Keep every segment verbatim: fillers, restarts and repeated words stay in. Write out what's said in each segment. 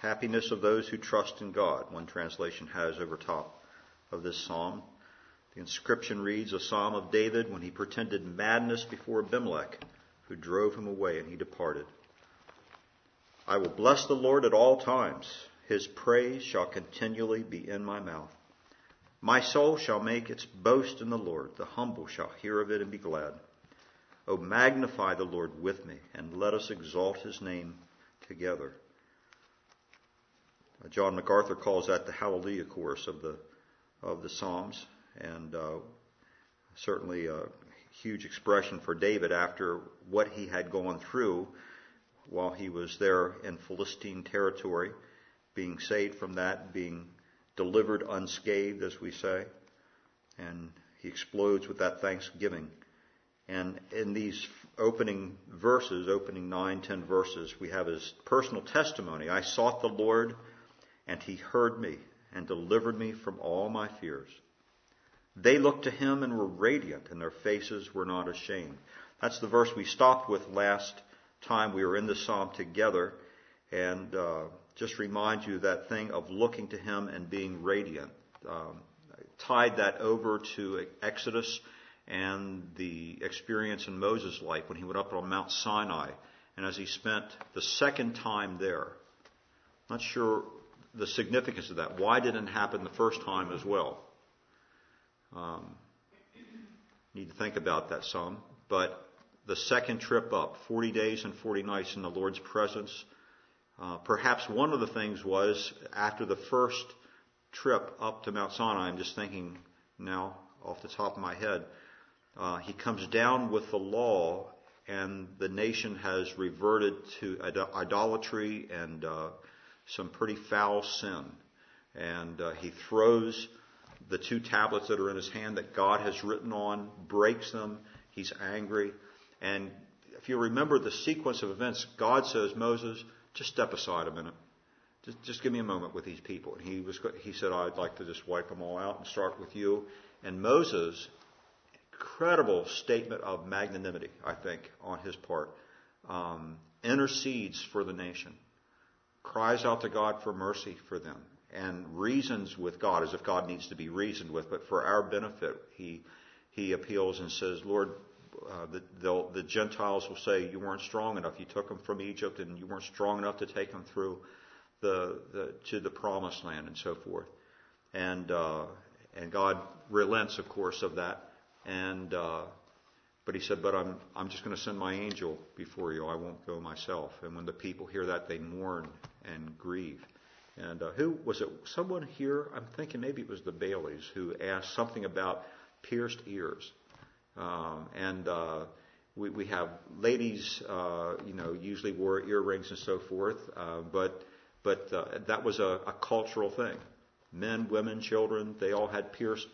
happiness of those who trust in God, one translation has over top of this psalm. The inscription reads, a psalm of David when he pretended madness before Abimelech, who drove him away, and he departed. I will bless the Lord at all times. His praise shall continually be in my mouth. My soul shall make its boast in the Lord. The humble shall hear of it and be glad. O magnify the Lord with me, and let us exalt his name together. John MacArthur calls that the Hallelujah chorus of the of the Psalms, and uh, certainly a huge expression for David after what he had gone through while he was there in Philistine territory, being saved from that, being delivered unscathed, as we say, and he explodes with that thanksgiving. And in these opening verses, opening nine, ten verses, we have his personal testimony. I sought the Lord, and he heard me and delivered me from all my fears. They looked to him and were radiant, and their faces were not ashamed. That's the verse we stopped with last time we were in the psalm together. And uh, just remind you that thing of looking to him and being radiant. Um, tied that over to Exodus and the experience in Moses' life when he went up on Mount Sinai. And as he spent the second time there, not sure the significance of that. Why didn't it happen the first time as well? Um, need to think about that some. But the second trip up, forty days and forty nights in the Lord's presence, uh, perhaps one of the things was after the first trip up to Mount Sinai, I'm just thinking now off the top of my head, uh, he comes down with the law, and the nation has reverted to idolatry and uh, some pretty foul sin. And uh, he throws the two tablets that are in his hand that God has written on, breaks them. He's angry. And if you remember the sequence of events, God says, Moses, just step aside a minute. Just, just give me a moment with these people. And he was, he said, I'd like to just wipe them all out and start with you. And Moses, incredible statement of magnanimity, I think, on his part, um, intercedes for the nation. Cries out to God for mercy for them, and reasons with God as if God needs to be reasoned with. But for our benefit, he he appeals and says, Lord, uh, the, the Gentiles will say you weren't strong enough. You took them from Egypt, and you weren't strong enough to take them through the, the to the promised land and so forth. And uh, and God relents, of course, of that. And uh, But he said, but I'm I'm just going to send my angel before you. I won't go myself. And when the people hear that, they mourn and grieve. And uh, who was it? Someone here, I'm thinking maybe it was the Baileys, who asked something about pierced ears. Um, and uh, we, we have ladies, uh, you know, usually wore earrings and so forth. Uh, but but uh, that was a, a cultural thing. Men, women, children, they all had pierced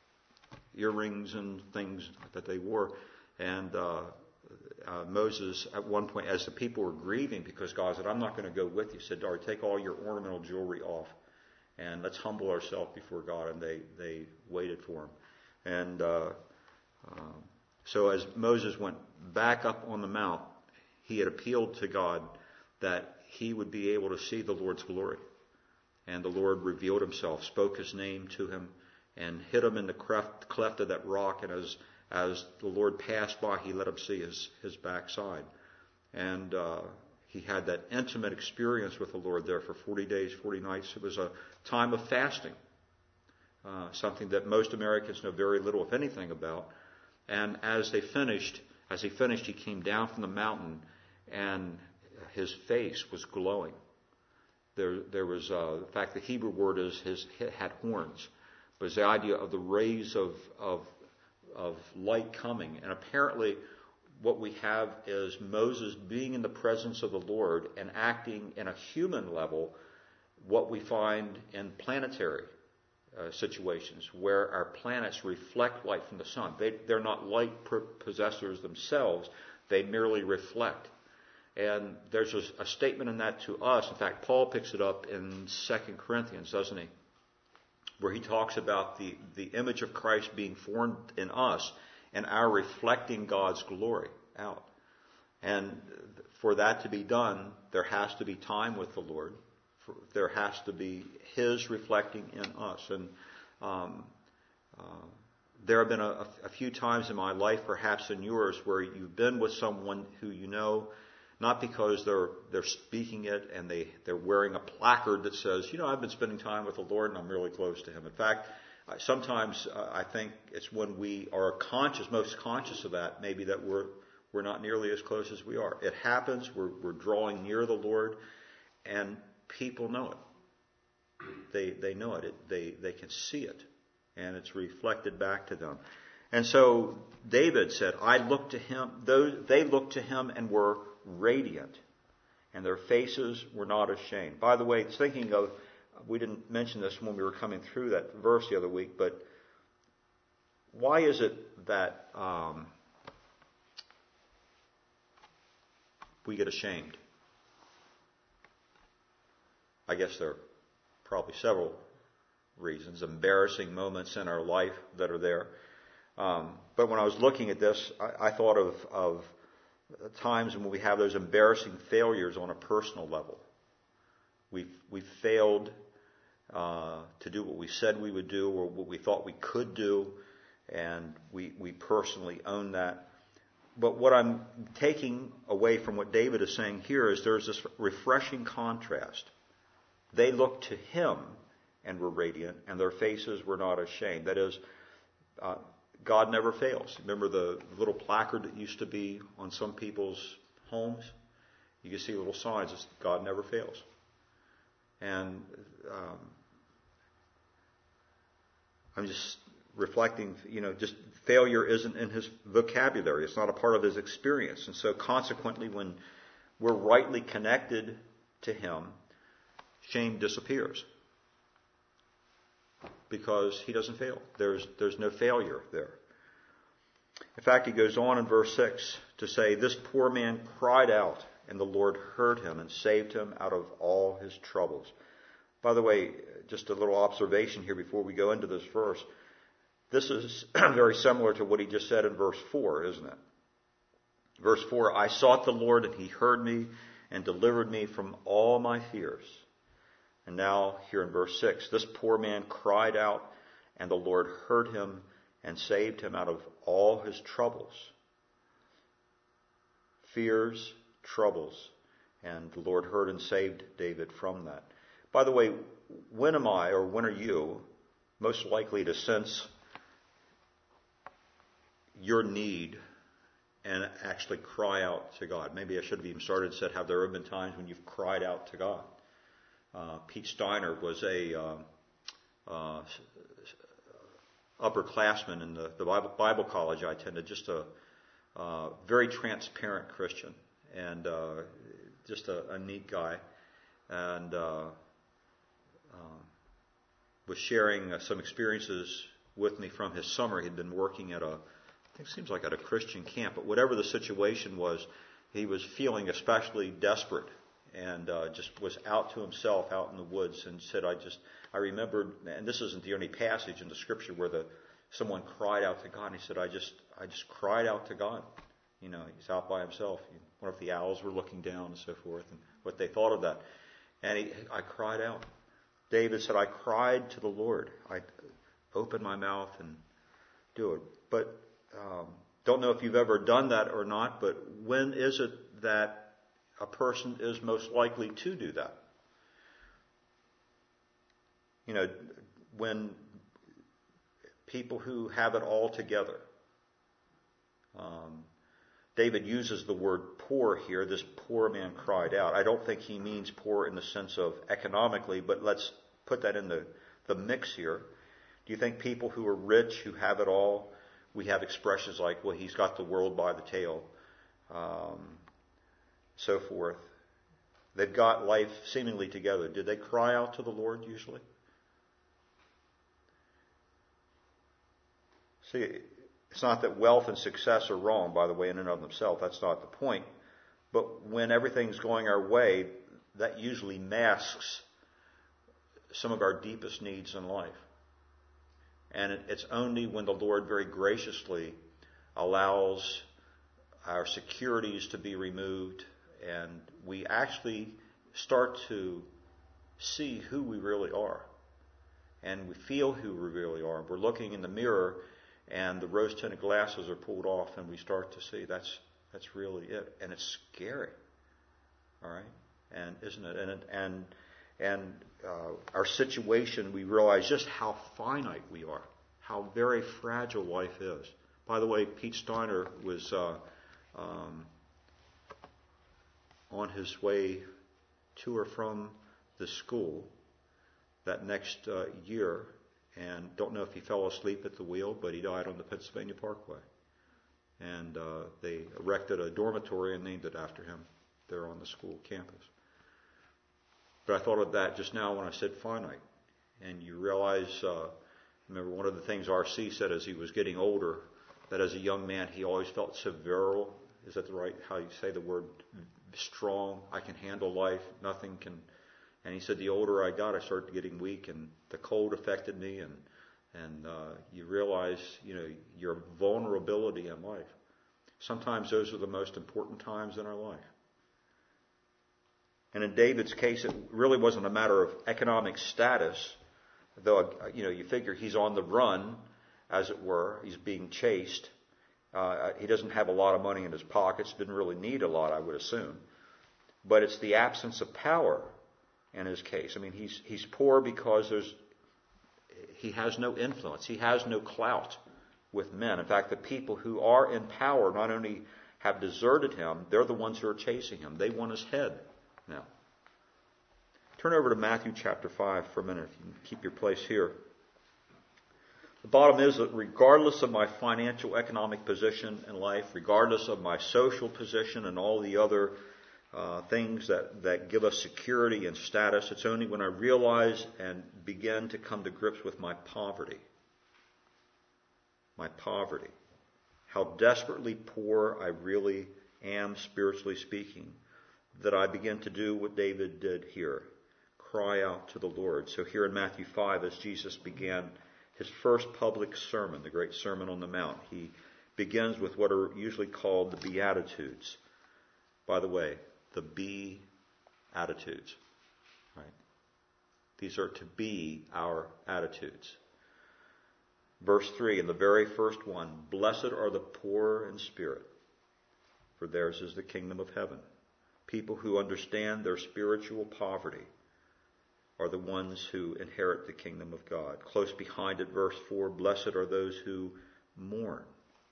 earrings and things that they wore. And uh, uh, Moses, at one point, as the people were grieving because God said, I'm not going to go with you, said, all right, take all your ornamental jewelry off and let's humble ourselves before God. And they, they waited for him. And uh, uh, so as Moses went back up on the mount, he had appealed to God that he would be able to see the Lord's glory. And the Lord revealed himself, spoke his name to him, and hid him in the cleft, cleft of that rock. And as As the Lord passed by, he let him see his, his backside. And uh, he had that intimate experience with the Lord there for forty days, forty nights. It was a time of fasting, uh, something that most Americans know very little, if anything, about. And as they finished, as he finished, he came down from the mountain, and his face was glowing. There, there was, uh, in fact, the Hebrew word is his had horns. But it's the idea of the rays of of of light coming. And apparently what we have is Moses being in the presence of the Lord and acting in a human level what we find in planetary uh, situations where our planets reflect light from the sun. They, they're not light possessors themselves. They merely reflect. And there's a, a statement in that to us. In fact, Paul picks it up in Second Corinthians, doesn't he? Where he talks about the, the image of Christ being formed in us and our reflecting God's glory out. And for that to be done, there has to be time with the Lord. there has to be His reflecting in us. And um, uh, there have been a, a few times in my life, perhaps in yours, where you've been with someone who you know, not because they're they're speaking it and they, they're wearing a placard that says, you know, I've been spending time with the Lord and I'm really close to Him. In fact, sometimes uh, I think it's when we are conscious, most conscious of that, maybe that we're we're not nearly as close as we are. It happens. We're we're drawing near the Lord, and people know it. They they know it. it they they can see it, and it's reflected back to them. And so David said, "I looked to him. Those they looked to him and were radiant, and their faces were not ashamed." By the way, thinking of, we didn't mention this when we were coming through that verse the other week, but why is it that um, we get ashamed? I guess there are probably several reasons, embarrassing moments in our life that are there. Um, but when I was looking at this, I, I thought of, of times when we have those embarrassing failures on a personal level. We've, we've failed uh, to do what we said we would do or what we thought we could do, and we, we personally own that. But what I'm taking away from what David is saying here is there's this refreshing contrast. They looked to him and were radiant, and their faces were not ashamed. That is, uh, God never fails. Remember the little placard that used to be on some people's homes? You can see little signs that God never fails. And um, I'm just reflecting, you know, just failure isn't in his vocabulary. It's not a part of his experience. And so consequently, when we're rightly connected to him, shame disappears. Because he doesn't fail. There's there's no failure there. In fact, he goes on in verse six to say, "This poor man cried out, and the Lord heard him and saved him out of all his troubles." By the way, just a little observation here before we go into this verse. This is very similar to what he just said in verse four, isn't it? Verse four, "I sought the Lord, and he heard me and delivered me from all my fears." And now, here in verse six, "This poor man cried out, and the Lord heard him and saved him out of all his troubles." Fears, troubles, and the Lord heard and saved David from that. By the way, when am I, or when are you, most likely to sense your need and actually cry out to God? Maybe I should have even started and said, have there ever been times when you've cried out to God? Uh, Pete Steiner was a uh, uh, upperclassman in the, the Bible, Bible college I attended, just a uh, very transparent Christian, and uh, just a, a neat guy, and uh, uh, was sharing uh, some experiences with me from his summer. He'd been working at a, I think it seems like at a Christian camp, but whatever the situation was, he was feeling especially desperate. And uh, just was out to himself out in the woods, and said, I just, I remembered, and this isn't the only passage in the scripture where the someone cried out to God, and he said, I just, I just cried out to God. You know, he's out by himself. I wonder if the owls were looking down and so forth, and what they thought of that. And he, I cried out. David said, I cried to the Lord. I opened my mouth and do it. But um, don't know if you've ever done that or not, but when is it that a person is most likely to do that? You know, when people who have it all together. Um, David uses the word poor here. This poor man cried out. I don't think he means poor in the sense of economically, but let's put that in the, the mix here. Do you think people who are rich, who have it all, we have expressions like, well, he's got the world by the tail. Um, so forth. They've got life seemingly together. Did they cry out to the Lord usually? See, it's not that wealth and success are wrong, by the way, in and of themselves. That's not the point. But when everything's going our way, that usually masks some of our deepest needs in life. And it's only when the Lord very graciously allows our securities to be removed, and we actually start to see who we really are. And we feel who we really are. We're looking in the mirror and the rose-tinted glasses are pulled off and we start to see that's that's really it. And it's scary. All right? And isn't it? And and and uh, our situation, we realize just how finite we are, how very fragile life is. By the way, Pete Steiner was uh, um, on his way to or from the school that next uh, year, and don't know if he fell asleep at the wheel, but he died on the Pennsylvania Parkway. And uh, they erected a dormitory and named it after him there on the school campus. But I thought of that just now when I said finite. And you realize, uh, remember one of the things R C said as he was getting older, that as a young man he always felt so virile. Is that the right, how you say the word, strong? I can handle life. Nothing can. And he said the older I got, I started getting weak, and the cold affected me, and and uh, you realize, you know, your vulnerability in life. Sometimes those are the most important times in our life. And in David's case, it really wasn't a matter of economic status, though, you know, you figure he's on the run, as it were. He's being chased. Uh, he doesn't have a lot of money in his pockets. Didn't really need a lot, I would assume. But it's the absence of power in his case. I mean, he's he's poor because there's he has no influence. He has no clout with men. In fact, the people who are in power not only have deserted him, they're the ones who are chasing him. They want his head now. Turn over to Matthew chapter five for a minute, if you can keep your place here. The bottom is that regardless of my financial economic position in life, regardless of my social position and all the other Uh, things that, that give us security and status, it's only when I realize and begin to come to grips with my poverty. My poverty. How desperately poor I really am, spiritually speaking, that I begin to do what David did here. Cry out to the Lord. So here in Matthew five, as Jesus began his first public sermon, the great Sermon on the Mount, he begins with what are usually called the Beatitudes. By the way, the Be-attitudes. Right? These are to be our attitudes. Verse three, in the very first one, blessed are the poor in spirit, for theirs is the kingdom of heaven. People who understand their spiritual poverty are the ones who inherit the kingdom of God. Close behind it, verse four, blessed are those who mourn.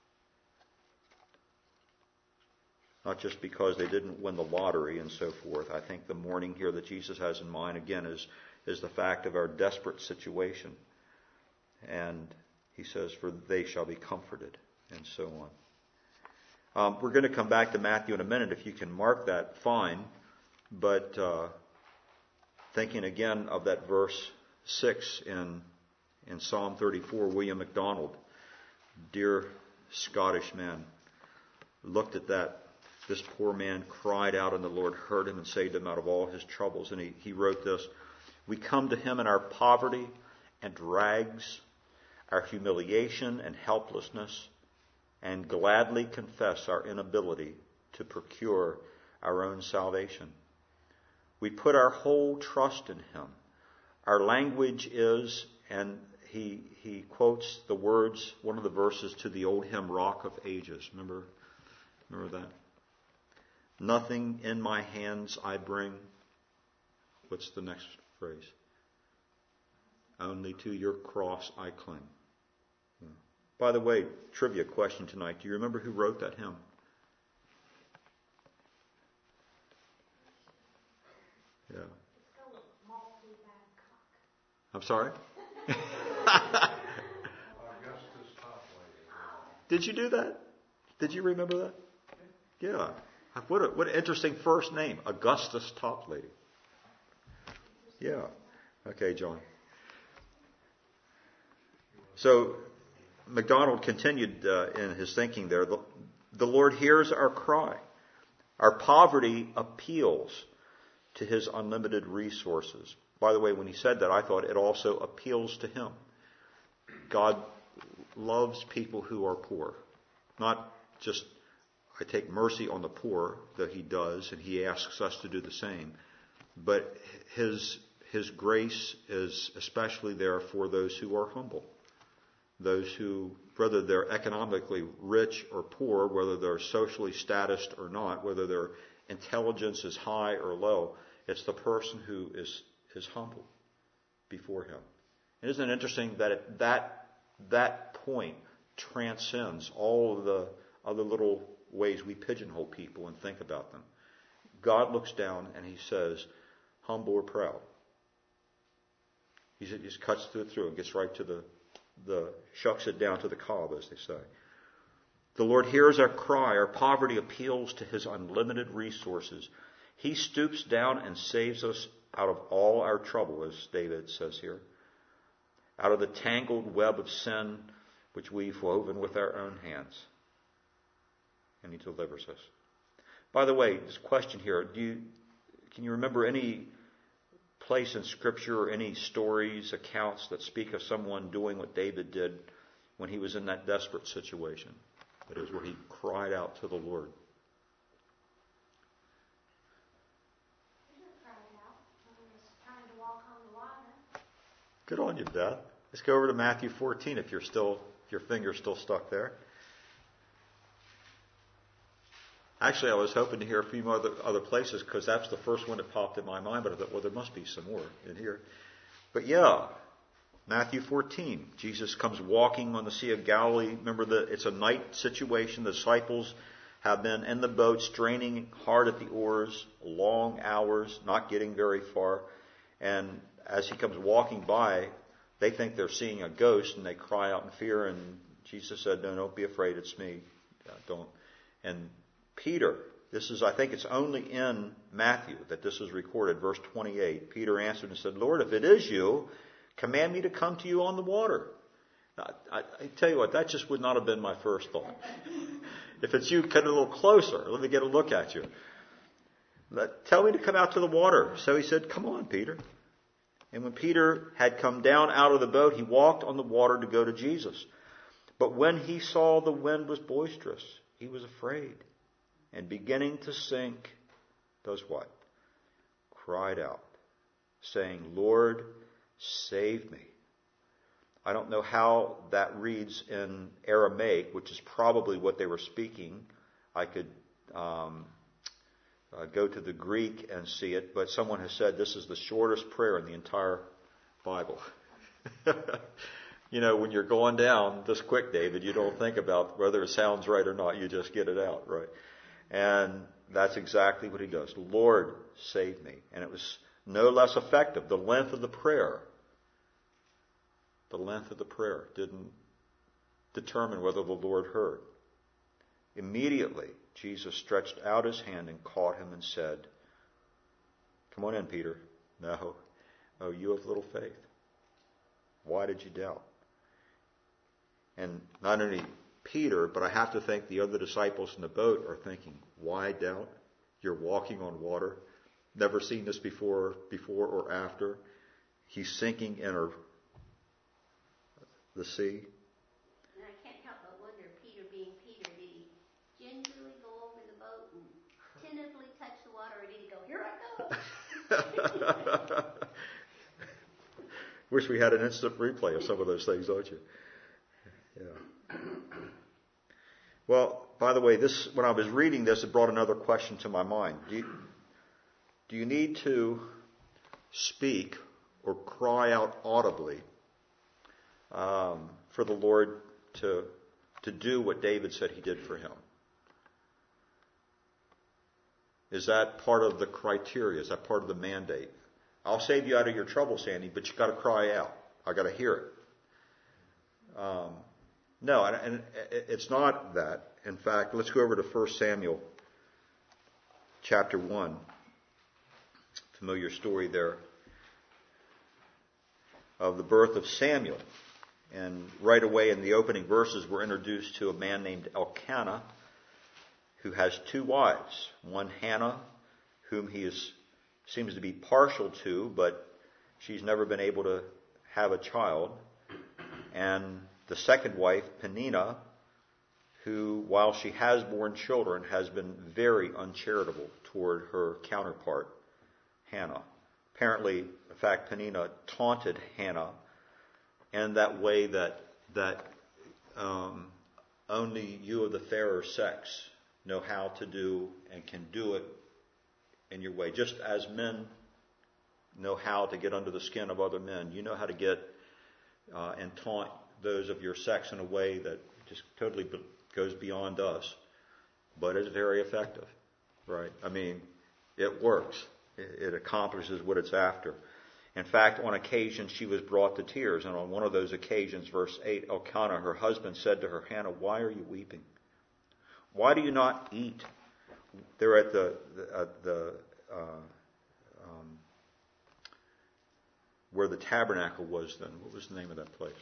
Not just because they didn't win the lottery and so forth. I think the mourning here that Jesus has in mind, again, is, is the fact of our desperate situation. And he says, for they shall be comforted, and so on. Um, we're going to come back to Matthew in a minute. If you can mark that, fine. But uh, thinking again of that verse six in, in Psalm thirty-four, William MacDonald, dear Scottish man, looked at that. This poor man cried out, and the Lord heard him and saved him out of all his troubles. And he, he wrote this, we come to him in our poverty and rags, our humiliation and helplessness, and gladly confess our inability to procure our own salvation. We put our whole trust in him. Our language is, and he he quotes the words, one of the verses to the old hymn, Rock of Ages. Remember, remember that? Nothing in my hands I bring. What's the next phrase? Only to your cross I cling. Yeah. By the way, trivia question tonight. Do you remember who wrote that hymn? Yeah. I'm sorry? Did you do that? Did you remember that? Yeah. What a, what an interesting first name, Augustus Toplady. Yeah. Okay, John. So MacDonald continued uh, in his thinking there. The, the Lord hears our cry. Our poverty appeals to his unlimited resources. By the way, when he said that, I thought it also appeals to him. God loves people who are poor. Not just I take mercy on the poor, that he does, and he asks us to do the same. But his His grace is especially there for those who are humble. Those who, whether they're economically rich or poor, whether they're socially statused or not, whether their intelligence is high or low, it's the person who is, is humble before Him. And isn't it interesting that it, that that point transcends all of the other little ways we pigeonhole people and think about them? God looks down and He says, humble or proud. He just cuts through through and gets right to the, the shucks it down to the cob, as they say. The Lord hears our cry. Our poverty appeals to His unlimited resources. He stoops down and saves us out of all our trouble, as David says here, out of the tangled web of sin which we've woven with our own hands. And He delivers us. By the way, this question here, do you, can you remember any place in Scripture or any stories, accounts that speak of someone doing what David did when he was in that desperate situation? That is, where he cried out to the Lord. Good on you, Beth. Let's go over to Matthew fourteen if you're still, if your finger's still stuck there. Actually, I was hoping to hear a few more other, other places because that's the first one that popped in my mind, but I thought, well, there must be some more in here. But yeah, Matthew fourteen. Jesus comes walking on the Sea of Galilee. Remember, that it's a night situation. The disciples have been in the boat, straining hard at the oars, long hours, not getting very far. And as He comes walking by, they think they're seeing a ghost, and they cry out in fear. And Jesus said, no, don't be afraid. It's me. Don't. And Peter, this is, I think it's only in Matthew that this is recorded, verse twenty-eight. Peter answered and said, Lord, if it is you, command me to come to you on the water. I, I, I tell you what, that just would not have been my first thought. If it's you, get a little closer. Let me get a look at you. Let, tell me to come out to the water. So he said, come on, Peter. And when Peter had come down out of the boat, he walked on the water to go to Jesus. But when he saw the wind was boisterous, he was afraid. And beginning to sink, does what? Cried out, saying, Lord, save me. I don't know how that reads in Aramaic, which is probably what they were speaking. I could um, uh, go to the Greek and see it, but someone has said this is the shortest prayer in the entire Bible. You know, when you're going down this quick, David, you don't think about whether it sounds right or not. You just get it out, right? And that's exactly what he does. Lord, save me. And it was no less effective. The length of the prayer, the length of the prayer didn't determine whether the Lord heard. Immediately, Jesus stretched out His hand and caught him and said, come on in, Peter. No. Oh, you have little faith. Why did you doubt? And not only Peter, but I have to think the other disciples in the boat are thinking, why doubt? You're walking on water. Never seen this before, before or after. He's sinking in a, the sea. And I can't help but wonder, Peter being Peter, did he gingerly go over the boat and tentatively touch the water, or did he go, here I go? Wish we had an instant replay of some of those things, don't you? Yeah. Well, by the way, this when I was reading this, it brought another question to my mind. Do you, do you need to speak or cry out audibly um, for the Lord to to do what David said He did for him? Is that part of the criteria? Is that part of the mandate? I'll save you out of your trouble, Sandy, but you've got to cry out. I've got to hear it. Um, no, and, and it's not that. In fact, let's go over to First Samuel chapter one. Familiar story there of the birth of Samuel. And right away in the opening verses, we're introduced to a man named Elkanah who has two wives. One, Hannah, whom he is, seems to be partial to, but she's never been able to have a child. And the second wife, Peninnah, who, while she has borne children, has been very uncharitable toward her counterpart, Hannah. apparently, in fact, Peninnah taunted Hannah in that way that that um, only you of the fairer sex know how to do and can do it in your way. Just as men know how to get under the skin of other men, you know how to get uh, and taunt those of your sex in a way that just totally goes beyond us, but is very effective, right? I mean, it works. It accomplishes what it's after. In fact, on occasion, she was brought to tears. And on one of those occasions, verse eight, Elkanah, her husband, said to her, Hannah, why are you weeping? Why do you not eat? They're at the, at the uh, um, where the tabernacle was then. What was the name of that place?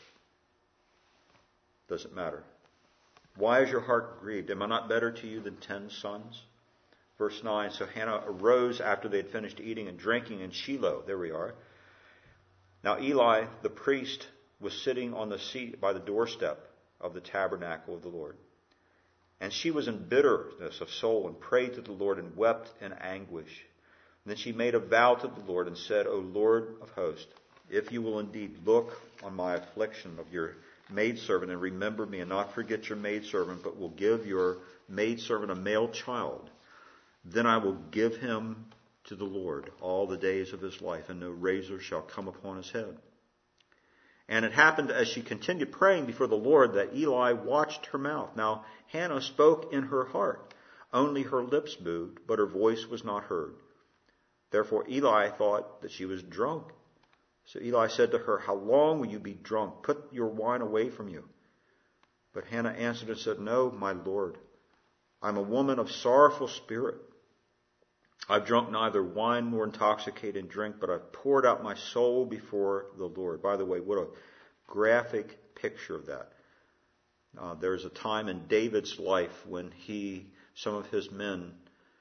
Doesn't matter. Why is your heart grieved? Am I not better to you than ten sons? Verse nine, so Hannah arose after they had finished eating and drinking in Shiloh. There we are. Now Eli, the priest, was sitting on the seat by the doorstep of the tabernacle of the Lord. And she was in bitterness of soul and prayed to the Lord and wept in anguish. And then she made a vow to the Lord and said, O Lord of hosts, if you will indeed look on my affliction of your maidservant and remember me and not forget your maidservant, but will give your maidservant a male child, then I will give him to the Lord all the days of his life, and no razor shall come upon his head. And it happened as she continued praying before the Lord that Eli watched her mouth. Now Hannah spoke in her heart. Only her lips moved, but her voice was not heard. Therefore Eli thought that she was drunk. So Eli said to her, how long will you be drunk? Put your wine away from you. But Hannah answered and said, no, my Lord, I'm a woman of sorrowful spirit. I've drunk neither wine nor intoxicating drink, but I've poured out my soul before the Lord. By the way, what a graphic picture of that. Uh, there's a time in David's life when he, some of his men,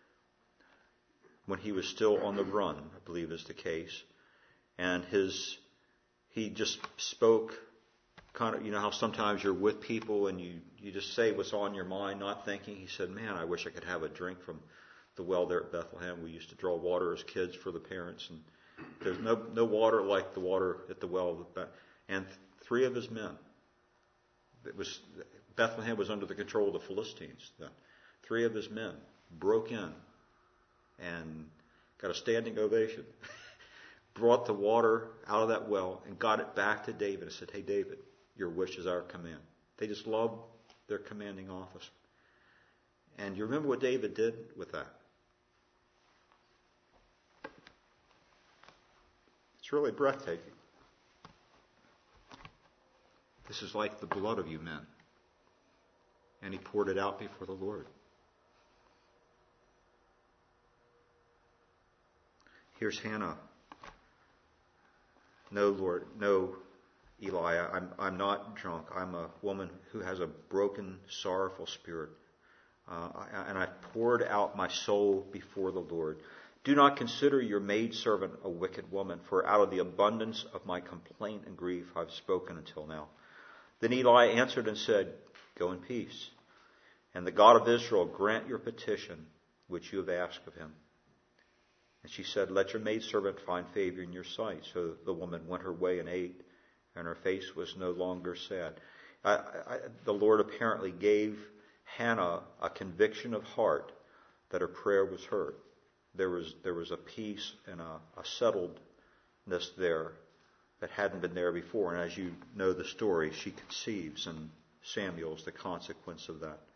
when he was still on the run, I believe is the case, and his, he just spoke kind of, you know how sometimes you're with people and you, you just say what's on your mind, not thinking. He said, man, I wish I could have a drink from the well there at Bethlehem. We used to draw water as kids for the parents, and there's no no water like the water at the well. And three of his men, it was Bethlehem was under the control of the Philistines then. Three of his men broke in and got a standing ovation, brought the water out of that well and got it back to David and said, hey David, your wish is our command. They just loved their commanding officer. And you remember what David did with that? It's really breathtaking. This is like the blood of you men. And he poured it out before the Lord. Here's Hannah. No, Lord, no, Eli, I'm, I'm not drunk. I'm a woman who has a broken, sorrowful spirit. Uh, and I've poured out my soul before the Lord. Do not consider your maidservant a wicked woman, for out of the abundance of my complaint and grief I've spoken until now. Then Eli answered and said, go in peace, and the God of Israel grant your petition which you have asked of him. And she said, let your maidservant find favor in your sight. So the woman went her way and ate, and her face was no longer sad. I, I, the Lord apparently gave Hannah a conviction of heart that her prayer was heard. There was there was a peace and a, a settledness there that hadn't been there before. And as you know the story, she conceives, and Samuel's the consequence of that.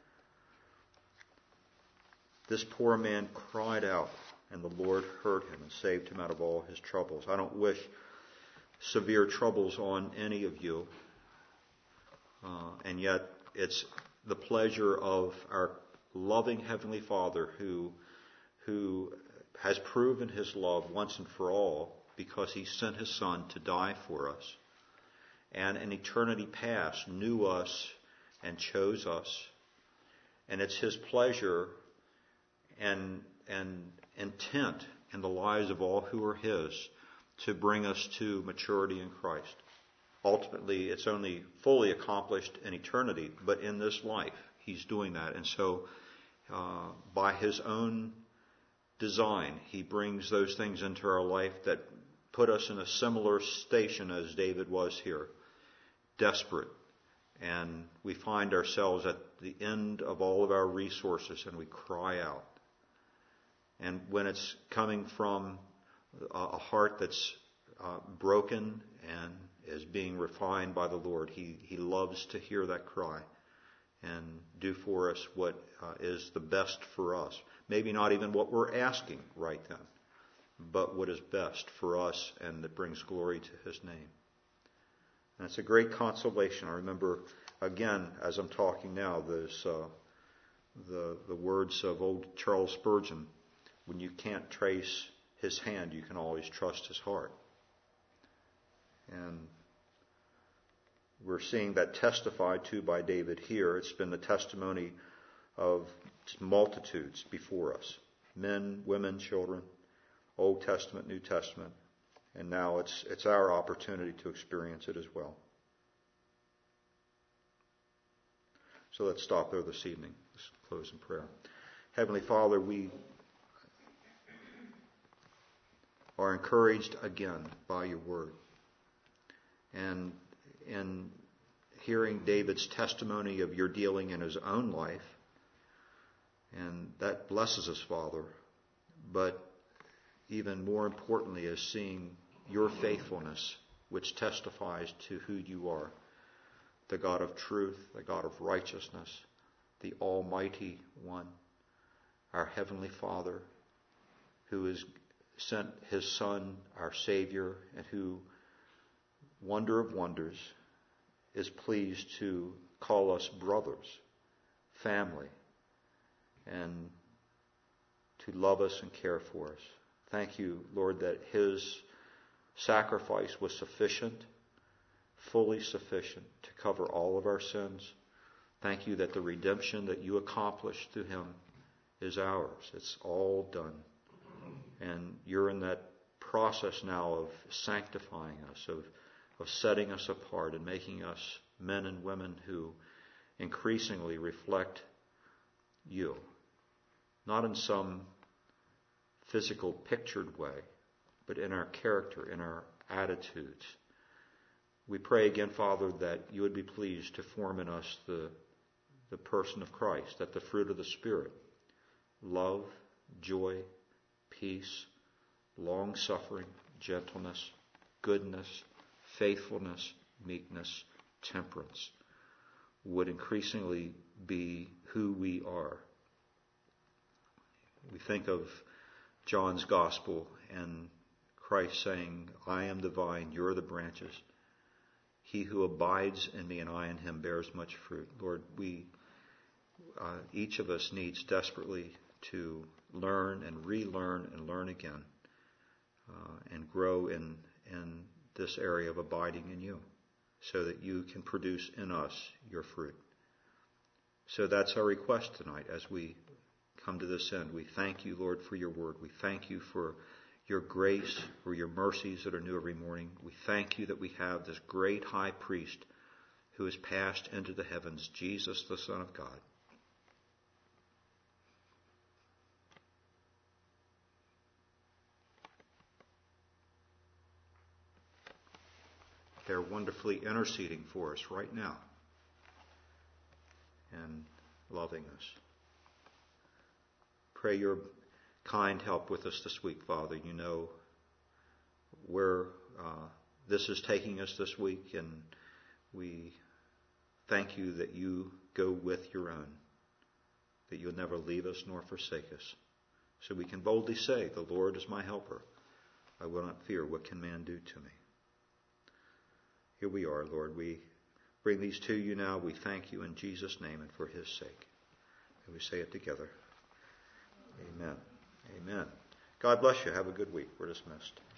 This poor man cried out, and the Lord heard him and saved him out of all his troubles. I don't wish severe troubles on any of you, uh, and yet it's the pleasure of our loving Heavenly Father who who has proven his love once and for all because he sent his Son to die for us, and in eternity past knew us and chose us. And it's his pleasure and and intent in the lives of all who are his to bring us to maturity in Christ. Ultimately, it's only fully accomplished in eternity, but in this life, he's doing that. And so, uh, by his own design, he brings those things into our life that put us in a similar station as David was here, desperate. And we find ourselves at the end of all of our resources and we cry out. And when it's coming from a heart that's uh, broken and is being refined by the Lord, He, He loves to hear that cry and do for us what uh, is the best for us. Maybe not even what we're asking right then, but what is best for us and that brings glory to His name. And it's a great consolation. I remember, again, as I'm talking now, there's uh, the, the words of old Charles Spurgeon, when you can't trace his hand, you can always trust his heart. And we're seeing that testified to by David here. It's been the testimony of multitudes before us. Men, women, children, Old Testament, New Testament. And now it's it's our opportunity to experience it as well. So let's stop there this evening. Let's close in prayer. Heavenly Father, we are encouraged again by your word. And in hearing David's testimony of your dealing in his own life, and that blesses us, Father. But even more importantly is seeing your faithfulness, which testifies to who you are, the God of truth, the God of righteousness, the Almighty One, our Heavenly Father, who has sent His Son, our Savior, and who, wonder of wonders, is pleased to call us brothers, family, and to love us and care for us. Thank you, Lord, that His sacrifice was sufficient, fully sufficient to cover all of our sins. Thank you that the redemption that you accomplished through Him is ours. It's all done. And you're in that process now of sanctifying us, of, of setting us apart and making us men and women who increasingly reflect you. Not in some physical pictured way, but in our character, in our attitudes. We pray again, Father, that you would be pleased to form in us the, the person of Christ, that the fruit of the Spirit, love, joy, peace, long-suffering, gentleness, goodness, faithfulness, meekness, temperance, would increasingly be who we are. We think of John's Gospel and Christ saying, I am the vine, you're the branches. He who abides in me and I in him bears much fruit. Lord, we, uh, each of us needs desperately to learn and relearn and learn again uh, and grow in, in this area of abiding in you so that you can produce in us your fruit. So that's our request tonight as we come to this end. We thank you, Lord, for your word. We thank you for your grace, for your mercies that are new every morning. We thank you that we have this great high priest who has passed into the heavens, Jesus, the Son of God. They're wonderfully interceding for us right now and loving us. Pray your kind help with us this week, Father. You know where uh, this is taking us this week, and we thank you that you go with your own, that you'll never leave us nor forsake us. So we can boldly say, the Lord is my helper. I will not fear. What can man do to me? Here we are, Lord. We bring these to you now. We thank you in Jesus' name and for his sake. And we say it together. Amen. Amen. God bless you. Have a good week. We're dismissed.